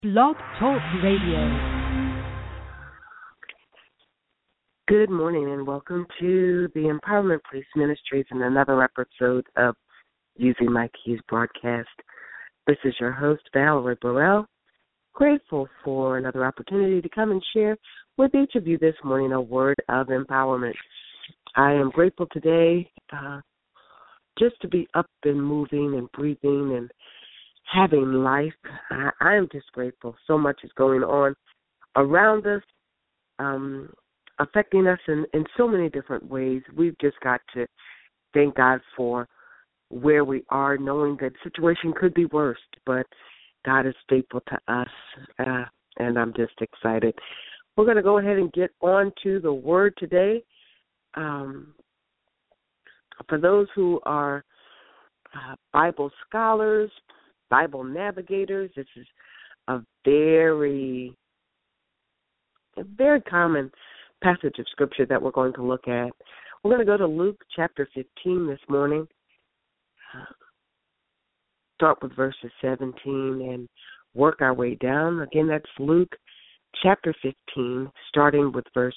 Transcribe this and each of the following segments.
Blog Talk Radio. Good morning and welcome to the Empowerment Police Ministries and another episode of Using My Keys broadcast. This is your host, Valerie Burrell, grateful for another opportunity to come and share with each of you this morning a word of empowerment. I am grateful today just to be up and moving and breathing and having life. I am just grateful. So much is going on around us, affecting us in so many different ways. We've just got to thank God for where we are, knowing that the situation could be worse, but God is faithful to us, and I'm just excited. We're going to go ahead and get on to the word today. For those who are Bible scholars, Bible navigators, this is a very common passage of Scripture that we're going to look at. We're going to go to Luke chapter 15 this morning, start with verses 17 and work our way down. Again, that's Luke chapter 15, starting with verse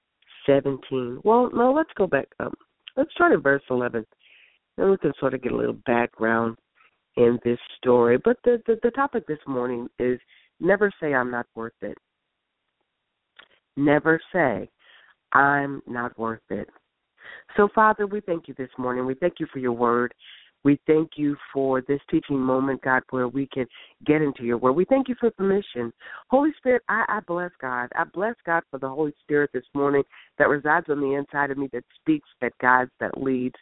17. Well, no, let's go back up. Let's start at verse 11, and we can sort of get a little background in this story. But the topic this morning is never say I'm not worth it. Never say I'm not worth it. So, Father, we thank you this morning. We thank you for your word. We thank you for this teaching moment, God, where we can get into your word. We thank you for permission. Holy Spirit, I bless God. I bless God for the Holy Spirit this morning that resides on the inside of me, that speaks, that guides, that leads.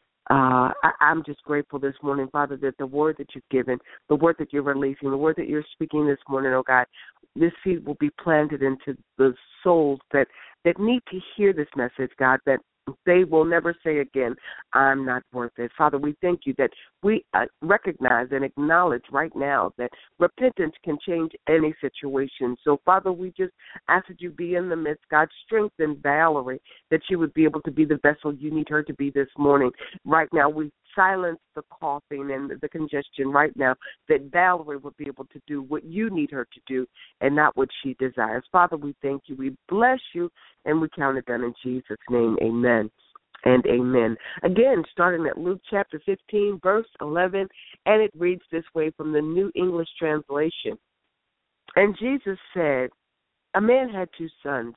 I'm just grateful this morning, Father, that the word that you've given, the word that you're releasing, the word that you're speaking this morning, oh God, this seed will be planted into the souls that need to hear this message, God, that they will never say again, I'm not worth it. Father, we thank you that we recognize and acknowledge right now that repentance can change any situation. So, Father, we just ask that you be in the midst. God, strengthen Valerie, that she would be able to be the vessel you need her to be this morning. Right now, we silence the coughing and the congestion right now, that Valerie would be able to do what you need her to do and not what she desires. Father, we thank you. We bless you, and we count it done in Jesus' name. Amen and amen. Again, starting at Luke chapter 15, verse 11, and it reads this way from the New English Translation. And Jesus said, a man had two sons.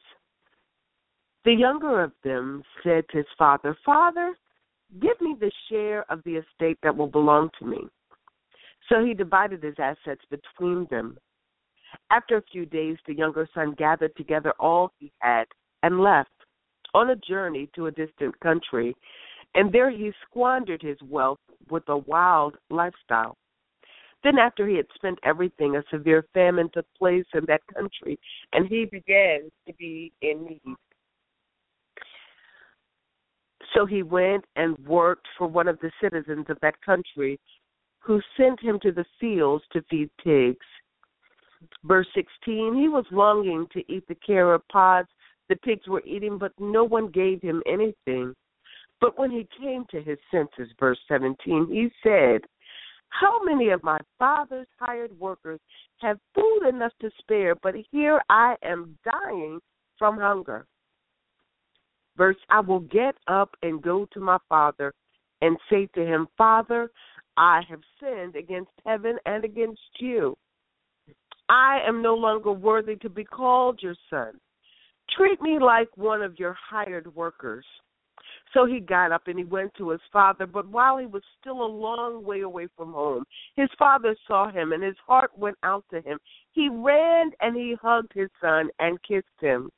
The younger of them said to his father, Father, give me the share of the estate that will belong to me. So he divided his assets between them. After a few days, the younger son gathered together all he had and left on a journey to a distant country, and there he squandered his wealth with a wild lifestyle. Then after he had spent everything, a severe famine took place in that country, and he began to be in need. So he went and worked for one of the citizens of that country, who sent him to the fields to feed pigs. Verse 16, he was longing to eat the carob pods the pigs were eating, but no one gave him anything. But when he came to his senses, verse 17, he said, how many of my father's hired workers have food enough to spare, but here I am dying from hunger. Verse, I will get up and go to my father and say to him, Father, I have sinned against heaven and against you. I am no longer worthy to be called your son. Treat me like one of your hired workers. So he got up and he went to his father, but while he was still a long way away from home, his father saw him and his heart went out to him. He ran and he hugged his son and kissed him.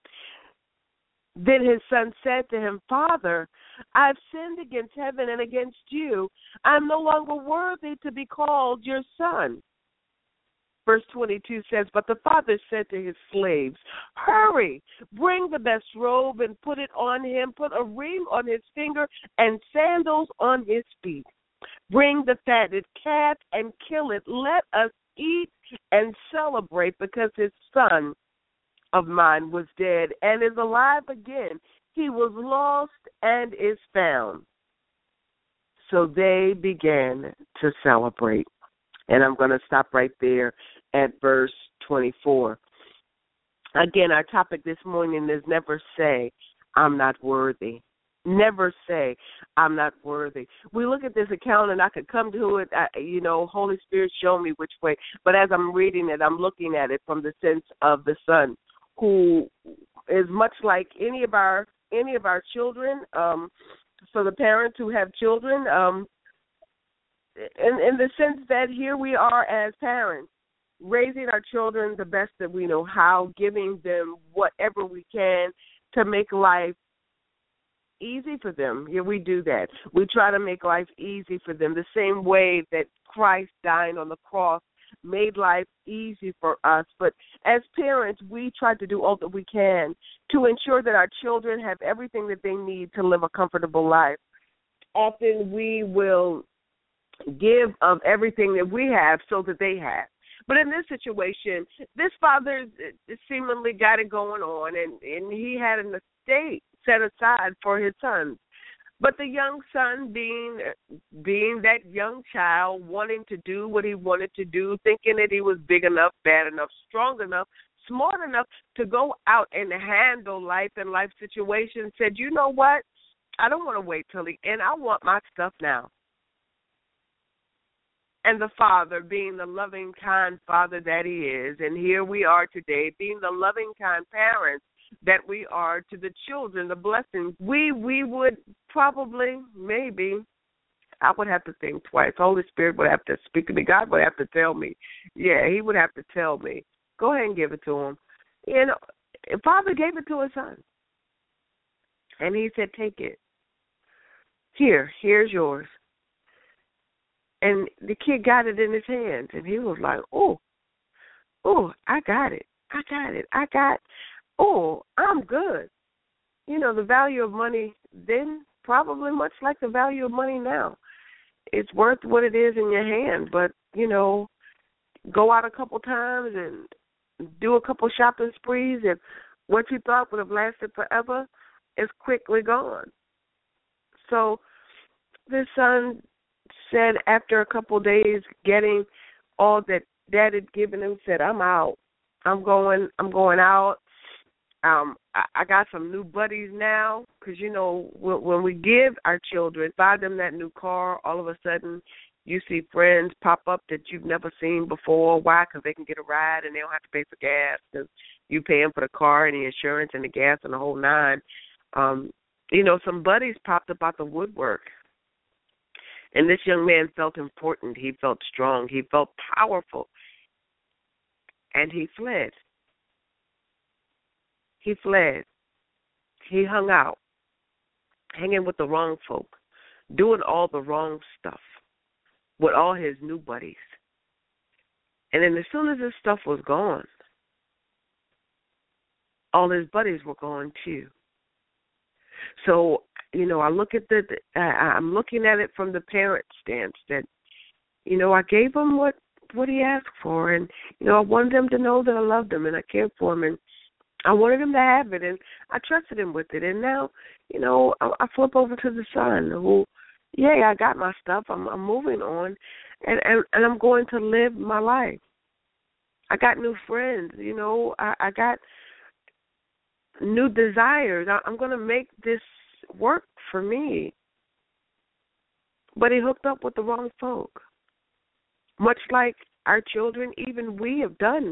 Then his son said to him, Father, I've sinned against heaven and against you. I'm no longer worthy to be called your son. Verse 22 says, but the father said to his slaves, hurry, bring the best robe and put it on him, put a ring on his finger and sandals on his feet. Bring the fatted calf and kill it. Let us eat and celebrate, because his son of mine was dead and is alive again. He was lost and is found. So they began to celebrate. And I'm going to stop right there at verse 24. Again, our topic this morning is never say, I'm not worthy. Never say, I'm not worthy. We look at this account, and I could come to it, Holy Spirit, show me which way. But as I'm reading it, I'm looking at it from the sense of the son, who is much like any of our children. So the parents who have children, in the sense that here we are as parents, raising our children the best that we know how, giving them whatever we can to make life easy for them. Yeah, we do that. We try to make life easy for them the same way that Christ dying on the cross made life easy for us. But as parents, we try to do all that we can to ensure that our children have everything that they need to live a comfortable life. Often we will give of everything that we have so that they have. But in this situation, this father seemingly got it going on, and he had an estate set aside for his sons. But the young son, being that young child, wanting to do what he wanted to do, thinking that he was big enough, bad enough, strong enough, smart enough to go out and handle life and life situations, said, you know what? I don't want to wait till the end. I want my stuff now. And the father, being the loving, kind father that he is, and here we are today, being the loving, kind parents that we are to the children, the blessings, we would probably, maybe, I would have to think twice. Holy Spirit would have to speak to me. God would have to tell me. Yeah, he would have to tell me. Go ahead and give it to him. Father gave it to his son. And he said, take it. Here's yours. And the kid got it in his hands, and he was like, oh, I got it. I'm good. The value of money then, probably much like the value of money now. It's worth what it is in your hand, but, go out a couple times and do a couple shopping sprees, and what you thought would have lasted forever is quickly gone. So this son said after a couple of days getting all that Dad had given him, said, I'm out. I'm going out. I got some new buddies now because, when we give our children, buy them that new car, all of a sudden you see friends pop up that you've never seen before. Why? Because they can get a ride and they don't have to pay for gas because you paying for the car and the insurance and the gas and the whole nine. Some buddies popped up out the woodwork. And this young man felt important. He felt strong. He felt powerful. And he fled. He hung out, hanging with the wrong folk, doing all the wrong stuff with all his new buddies. And then as soon as his stuff was gone, all his buddies were gone too. So, I look at I'm looking at it from the parent stance that, I gave him what he asked for, and, I wanted him to know that I loved him and I cared for him, and I wanted him to have it, and I trusted him with it. And now, I flip over to the son who, I got my stuff. I'm moving on, and I'm going to live my life. I got new friends. I got new desires. I'm going to make this work for me. But he hooked up with the wrong folk. Much like our children, even we have done.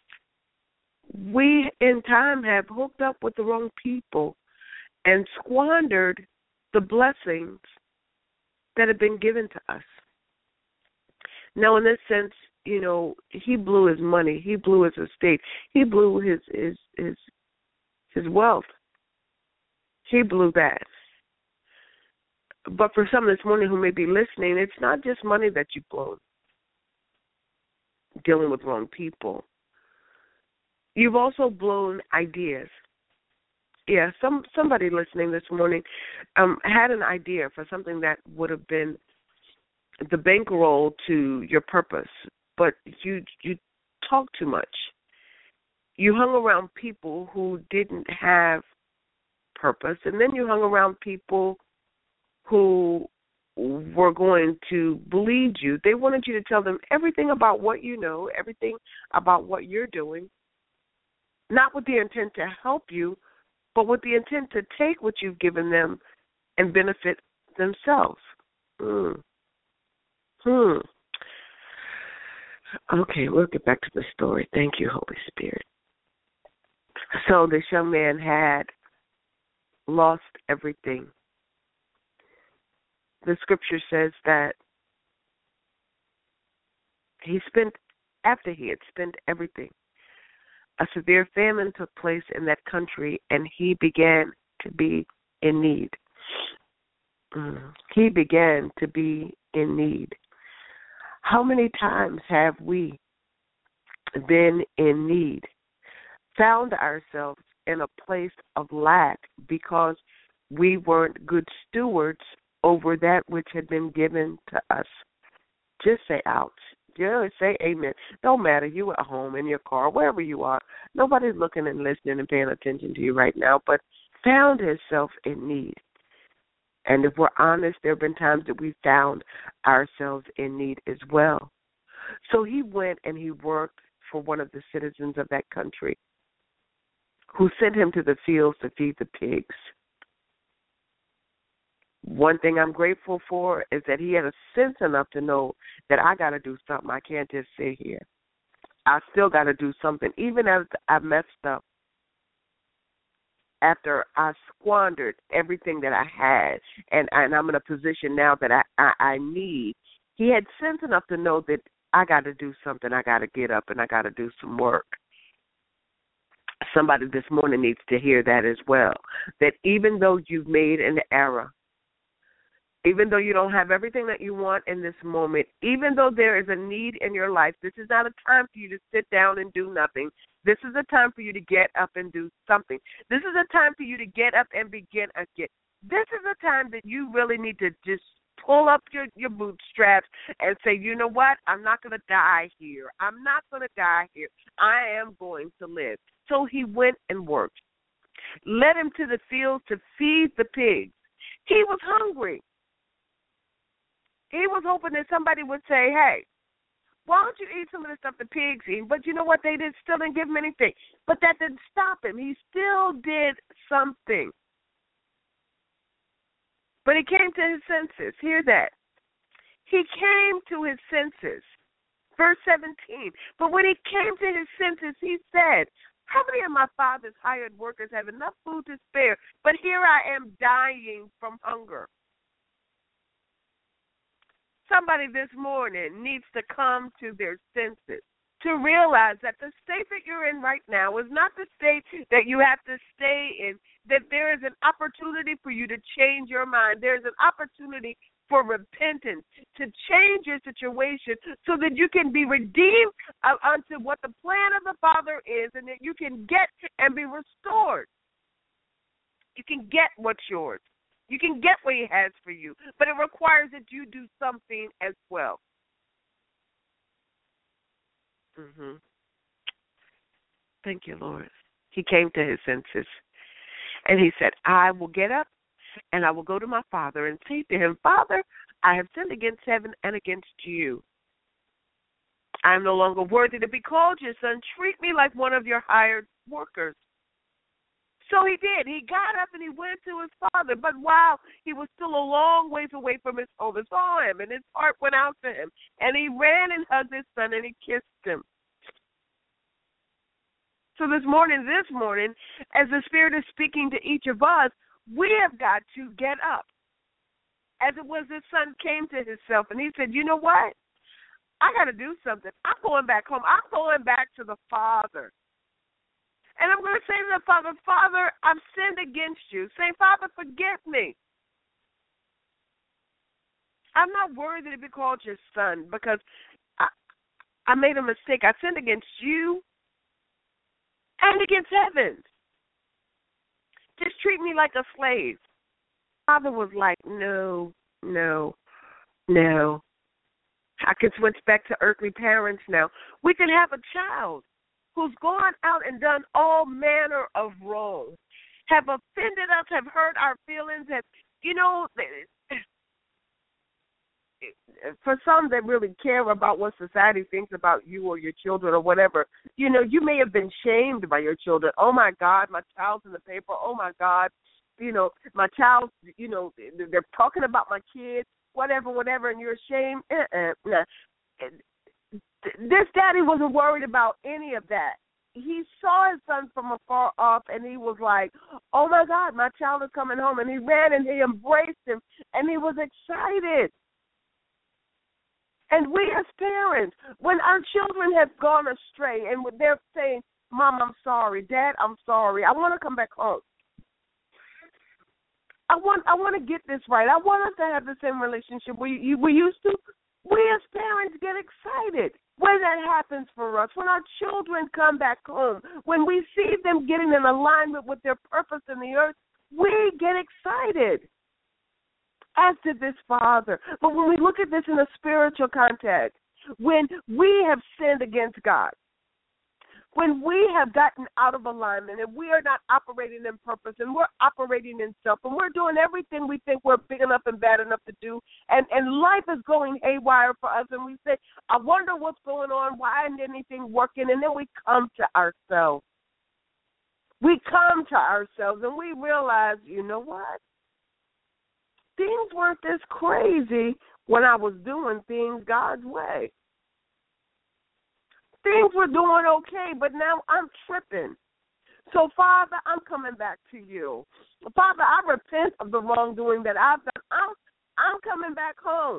We, in time, have hooked up with the wrong people and squandered the blessings that have been given to us. Now, in this sense, he blew his money. He blew his estate. He blew his wealth. He blew that. But for some this morning who may be listening, it's not just money that you blow dealing with wrong people. You've also blown ideas. Yeah, somebody listening this morning had an idea for something that would have been the bankroll to your purpose, but you talked too much. You hung around people who didn't have purpose, and then you hung around people who were going to bleed you. They wanted you to tell them everything about what you know, everything about what you're doing, not with the intent to help you, but with the intent to take what you've given them and benefit themselves. Okay, we'll get back to the story. Thank you, Holy Spirit. So this young man had lost everything. The scripture says that after he had spent everything, a severe famine took place in that country, and he began to be in need. He began to be in need. How many times have we been in need, found ourselves in a place of lack because we weren't good stewards over that which had been given to us? Just say ouch. Just say amen. Don't matter. You at home, in your car, wherever you are. Nobody's looking and listening and paying attention to you right now, but found himself in need. And if we're honest, there have been times that we found ourselves in need as well. So he went and he worked for one of the citizens of that country who sent him to the fields to feed the pigs. One thing I'm grateful for is that he had a sense enough to know that I got to do something. I can't just sit here. I still got to do something. Even as I messed up, after I squandered everything that I had, and I'm in a position now that I need, he had sense enough to know that I got to do something. I got to get up and I got to do some work. Somebody this morning needs to hear that as well, that even though you've made an error, even though you don't have everything that you want in this moment, even though there is a need in your life, this is not a time for you to sit down and do nothing. This is a time for you to get up and do something. This is a time for you to get up and begin again. This is a time that you really need to just pull up your bootstraps and say, you know what? I'm not going to die here. I'm not going to die here. I am going to live. So he went and worked. Led him to the fields to feed the pigs. He was hungry. He was hoping that somebody would say, hey, why don't you eat some of the stuff the pigs eat? But you know what? They still didn't give him anything. But that didn't stop him. He still did something. But he came to his senses. Hear that. He came to his senses. Verse 17. But when he came to his senses, he said, how many of my father's hired workers have enough food to spare? But here I am dying from hunger. Somebody this morning needs to come to their senses, to realize that the state that you're in right now is not the state that you have to stay in, that there is an opportunity for you to change your mind. There is an opportunity for repentance, to change your situation so that you can be redeemed unto what the plan of the Father is, and that you can get and be restored. You can get what's yours. You can get what he has for you, but it requires that you do something as well. Thank you, Lord. He came to his senses, and he said, I will get up, and I will go to my father and say to him, Father, I have sinned against heaven and against you. I am no longer worthy to be called your son. Treat me like one of your hired workers. So he did. He got up and he went to his father. But while he was still a long ways away from his home, he saw him, and his heart went out to him. And he ran and hugged his son, and he kissed him. So this morning, as the Spirit is speaking to each of us, we have got to get up. As it was, his son came to himself, and he said, you know what? I got to do something. I'm going back home. I'm going back to the Father. And I'm going to say to the Father, Father, I've sinned against you. Say, Father, forgive me. I'm not worthy to be called your son because I made a mistake. I sinned against you and against heaven. Just treat me like a slave. Father was like, no. I can switch back to earthly parents now. We can have a child who's gone out and done all manner of wrong, have offended us, have hurt our feelings, have, for some that really care about what society thinks about you or your children or whatever, you know, you may have been shamed by your children. Oh, my God, my child's in the paper. Oh, my God, you know, my child, you know, they're talking about my kids, whatever, and you're ashamed. Nah. This daddy wasn't worried about any of that. He saw his son from afar off, and he was like, oh, my God, my child is coming home. And he ran, and he embraced him, and he was excited. And we as parents, when our children have gone astray, and they're saying, Mom, I'm sorry. Dad, I'm sorry. I want to come back home. I want to get this right. I want us to have the same relationship we used to. We as parents get excited when that happens for us, when our children come back home, when we see them getting in alignment with their purpose in the earth, we get excited, as did this father. But when we look at this in a spiritual context, when we have sinned against God, when we have gotten out of alignment and we are not operating in purpose and we're operating in self and we're doing everything we think we're big enough and bad enough to do, and life is going haywire for us, and we say, I wonder what's going on, why isn't anything working, and then we come to ourselves. We come to ourselves and we realize, you know what? Things weren't this crazy when I was doing things God's way. Things were doing okay, but now I'm tripping. So, Father, I'm coming back to you. Father, I repent of the wrongdoing that I've done. I'm coming back home.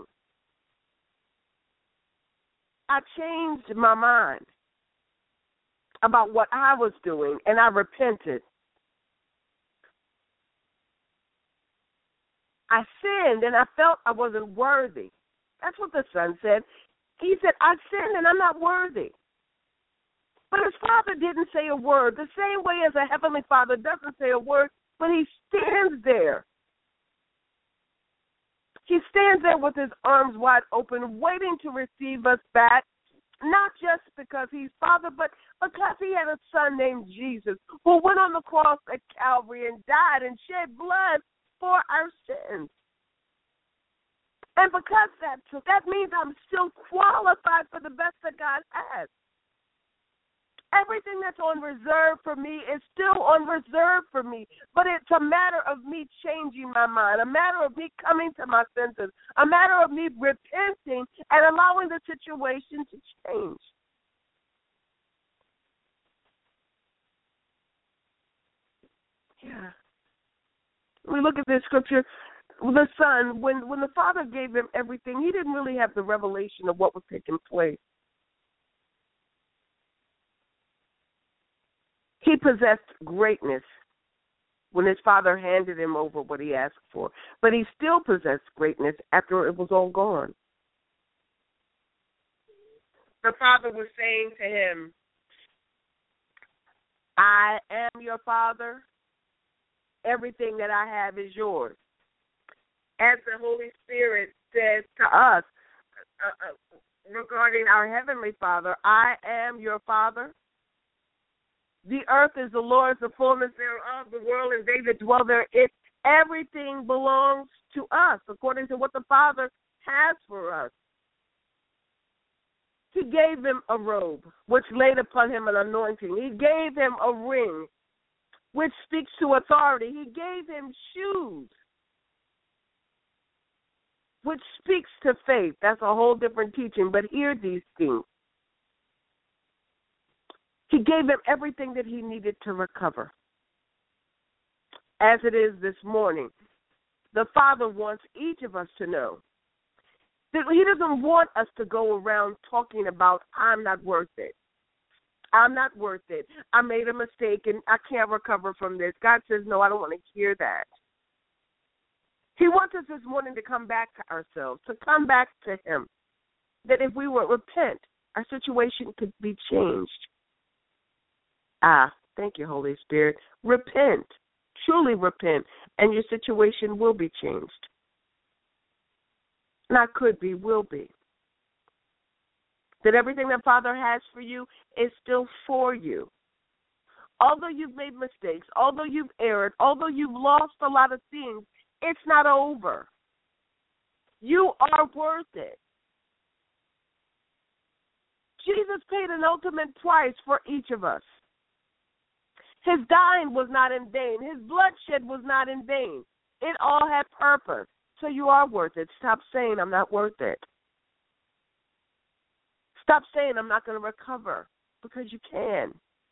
I changed my mind about what I was doing, and I repented. I sinned, and I felt I wasn't worthy. That's what the son said. He said, I sinned, and I'm not worthy. But his father didn't say a word, the same way as a heavenly father doesn't say a word, but he stands there. He stands there with his arms wide open, waiting to receive us back, not just because he's father, but because he had a son named Jesus who went on the cross at Calvary and died and shed blood for our sins. And because that means I'm still qualified for the best that God has. Everything that's on reserve for me is still on reserve for me, but it's a matter of me changing my mind, a matter of me coming to my senses, a matter of me repenting and allowing the situation to change. Yeah. We look at this scripture, the son, when the father gave him everything, he didn't really have the revelation of what was taking place. He possessed greatness when his father handed him over what he asked for, but he still possessed greatness after it was all gone. The father was saying to him, I am your father. Everything that I have is yours. As the Holy Spirit says to us regarding our Heavenly Father, I am your Father. The earth is the Lord's, the fullness thereof, the world and they that dwell therein. Everything belongs to us according to what the Father has for us. He gave him a robe, which laid upon him an anointing. He gave him a ring, which speaks to authority. He gave him shoes, which speaks to faith. That's a whole different teaching, but hear these things. He gave him everything that he needed to recover. As it is this morning, the Father wants each of us to know that he doesn't want us to go around talking about, I'm not worth it. I'm not worth it. I made a mistake and I can't recover from this. God says, no, I don't want to hear that. He wants us this morning to come back to ourselves, to come back to him, that if we would repent, our situation could be changed. Thank you, Holy Spirit. Repent, truly repent, and your situation will be changed. Not could be, will be. That everything that Father has for you is still for you. Although you've made mistakes, although you've erred, although you've lost a lot of things, it's not over. You are worth it. Jesus paid an ultimate price for each of us. His dying was not in vain. His bloodshed was not in vain. It all had purpose. So you are worth it. Stop saying I'm not worth it. Stop saying I'm not going to recover, because you can.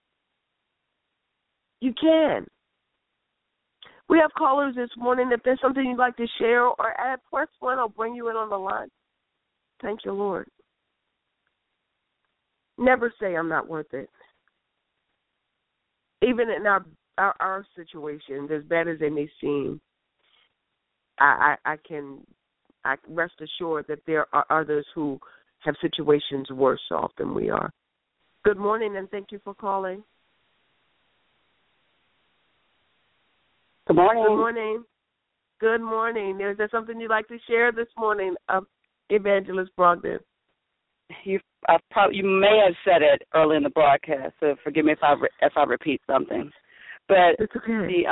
You can. We have callers this morning. If there's something you'd like to share or add, press 1. I'll bring you in on the line. Thank you, Lord. Never say I'm not worth it. Even in our situations, as bad as they may seem, I rest assured that there are others who have situations worse off than we are. Good morning, and thank you for calling. Good morning. Good morning. Good morning. Is there something you'd like to share this morning, Evangelist Brogdon? You may have said it early in the broadcast, so forgive me if I repeat something. But it's okay.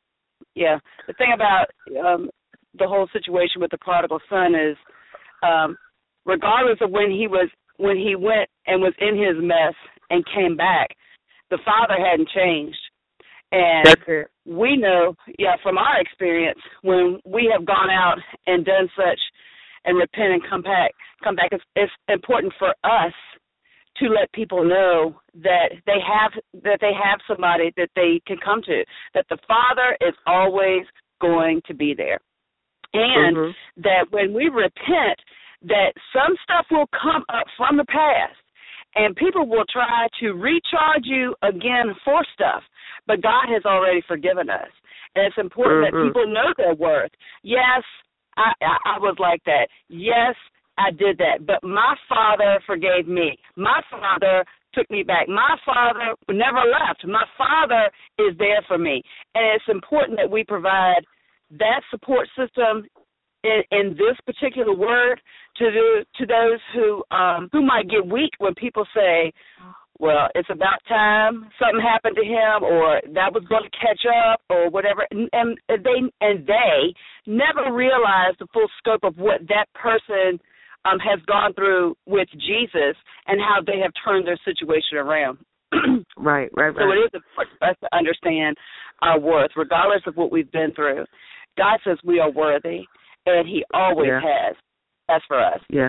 The thing about the whole situation with the prodigal son is, regardless of when he went and was in his mess and came back, the father hadn't changed. And we know, from our experience, when we have gone out and done such and repent and come back, it's important for us to let people know that they have somebody that they can come to, that the Father is always going to be there. And that when we repent, that some stuff will come up from the past, and people will try to recharge you again for stuff, but God has already forgiven us. And it's important that people know their worth. Yes, I was like that. Yes, I did that. But my Father forgave me. My Father took me back. My Father never left. My Father is there for me. And it's important that we provide that support system in this particular word to those who might get weak when people say, well, it's about time something happened to him, or that was going to catch up, or whatever. And they never realize the full scope of what that person has gone through with Jesus and how they have turned their situation around. Right. So it is important for us to understand our worth, regardless of what we've been through. God says we are worthy, and he always has. That's for us. Yeah.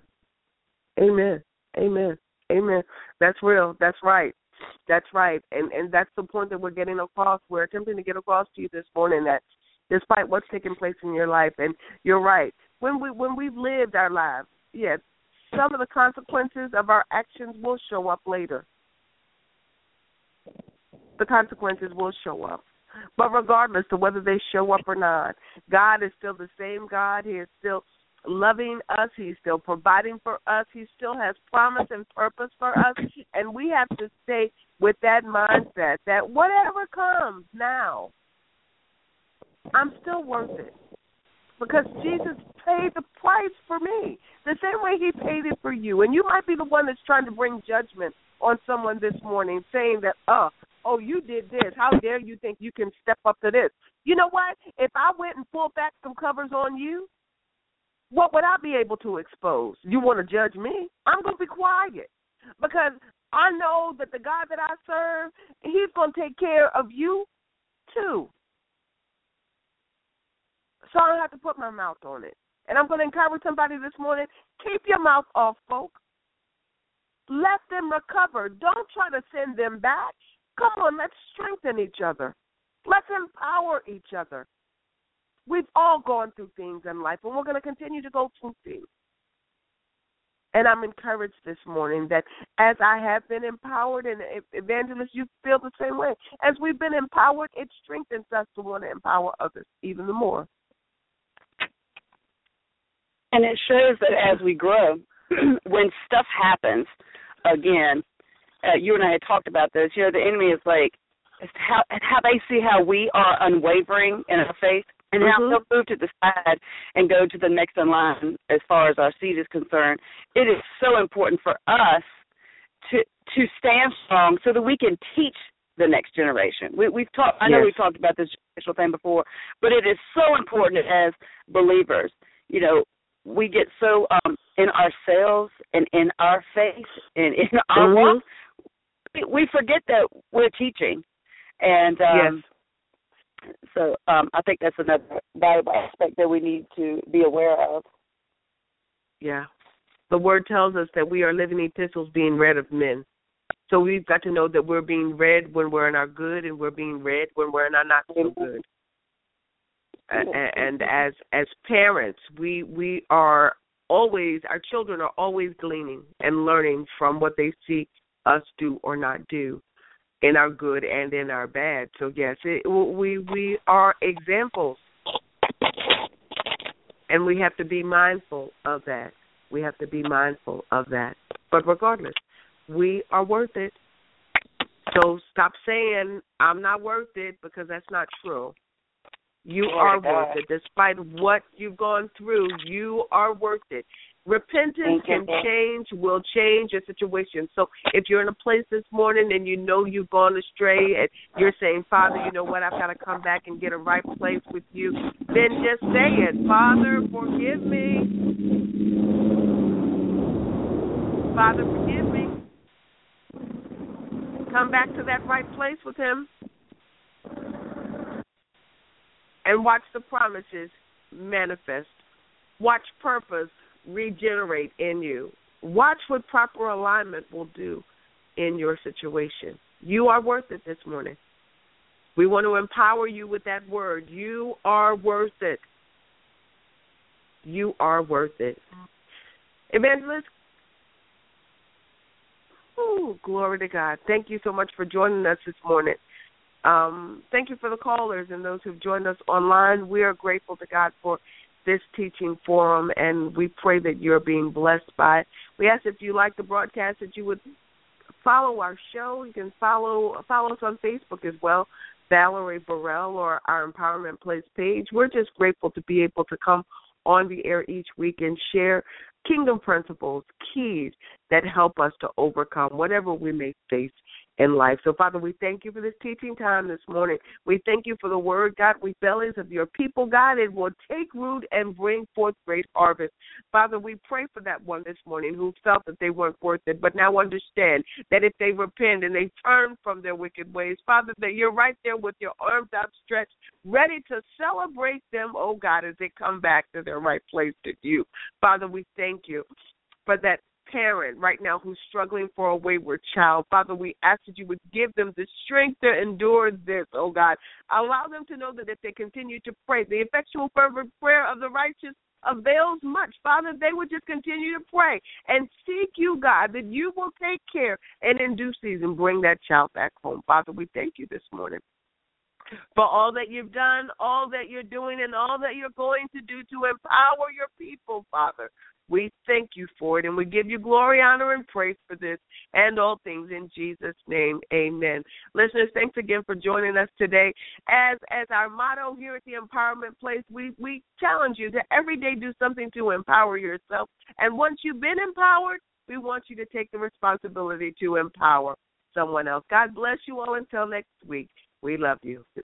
Amen. That's real. That's right. And that's the point that we're getting across. We're attempting to get across to you this morning, that despite what's taking place in your life, and you're right, when we've lived our lives, some of the consequences of our actions will show up later. The consequences will show up. But regardless of whether they show up or not, God is still the same God. He is still loving us. He's still providing for us. He still has promise and purpose for us. And we have to stay with that mindset that whatever comes now, I'm still worth it. Because Jesus paid the price for me, the same way he paid it for you. And you might be the one that's trying to bring judgment on someone this morning, saying that, oh, you did this. How dare you think you can step up to this? You know what? If I went and pulled back some covers on you, what would I be able to expose? You want to judge me? I'm going to be quiet, because I know that the God that I serve, he's going to take care of you too. So I don't have to put my mouth on it. And I'm going to encourage somebody this morning, keep your mouth off, folks. Let them recover. Don't try to send them back. Come on, let's strengthen each other. Let's empower each other. We've all gone through things in life, and we're going to continue to go through things. And I'm encouraged this morning that as I have been empowered, and Evangelist, you feel the same way. As we've been empowered, it strengthens us to want to empower others even more. And it shows that as we grow, when stuff happens, again, you and I had talked about this, the enemy is like, how they see how we are unwavering in our faith, and how they'll move to the side and go to the next in line as far as our seed is concerned. It is so important for us to stand strong so that we can teach the next generation. We've talked. I know we've talked about this generational thing before, but it is so important as believers. we get so in ourselves and in our faith and in our walk, we forget that we're teaching. And so I think that's another valuable aspect that we need to be aware of. Yeah. The word tells us that we are living epistles being read of men. So we've got to know that we're being read when we're in our good, and we're being read when we're in our not so good. And as parents, we are always, our children are always gleaning and learning from what they see us do or not do, in our good and in our bad. So yes, we are examples, and we have to be mindful of that. We have to be mindful of that. But regardless, we are worth it. So stop saying I'm not worth it, because that's not true. You are worth it. Despite what you've gone through, you are worth it. Repentance will change your situation. So if you're in a place this morning and you know you've gone astray and you're saying, Father, you know what, I've got to come back and get a right place with you, then just say it. Father, forgive me. Father, forgive me. Come back to that right place with him and watch the promises manifest. Watch purpose regenerate in you. Watch what proper alignment will do in your situation. You are worth it this morning. We want to empower you with that word. You are worth it. You are worth it. Evangelist, glory to God. Thank you so much for joining us this morning. Thank you for the callers and those who've joined us online. We are grateful to God for this teaching forum, and we pray that you're being blessed by it. We ask if you like the broadcast that you would follow our show. You can follow us on Facebook as well, Valerie Burrell, or our Empowerment Place page. We're just grateful to be able to come on the air each week and share kingdom principles, keys that help us to overcome whatever we may face in life. So, Father, we thank you for this teaching time this morning. We thank you for the word, God. We bellies of your people, God, it will take root and bring forth great harvest. Father, we pray for that one this morning who felt that they weren't worth it, but now understand that if they repent and they turn from their wicked ways, Father, that you're right there with your arms outstretched, ready to celebrate them, oh God, as they come back to their right place with you. Father, we thank you for that parent right now who's struggling for a wayward child. Father, we ask that you would give them the strength to endure this, oh God. Allow them to know that if they continue to pray, the effectual fervent prayer of the righteous avails much. Father, they would just continue to pray and seek you, God, that you will take care and in due season bring that child back home. Father, we thank you this morning for all that you've done, all that you're doing, and all that you're going to do to empower your people, Father. We thank you for it, and we give you glory, honor, and praise for this and all things in Jesus' name. Amen. Listeners, thanks again for joining us today. As our motto here at the Empowerment Place, we challenge you to every day do something to empower yourself. And once you've been empowered, we want you to take the responsibility to empower someone else. God bless you all until next week. We love you.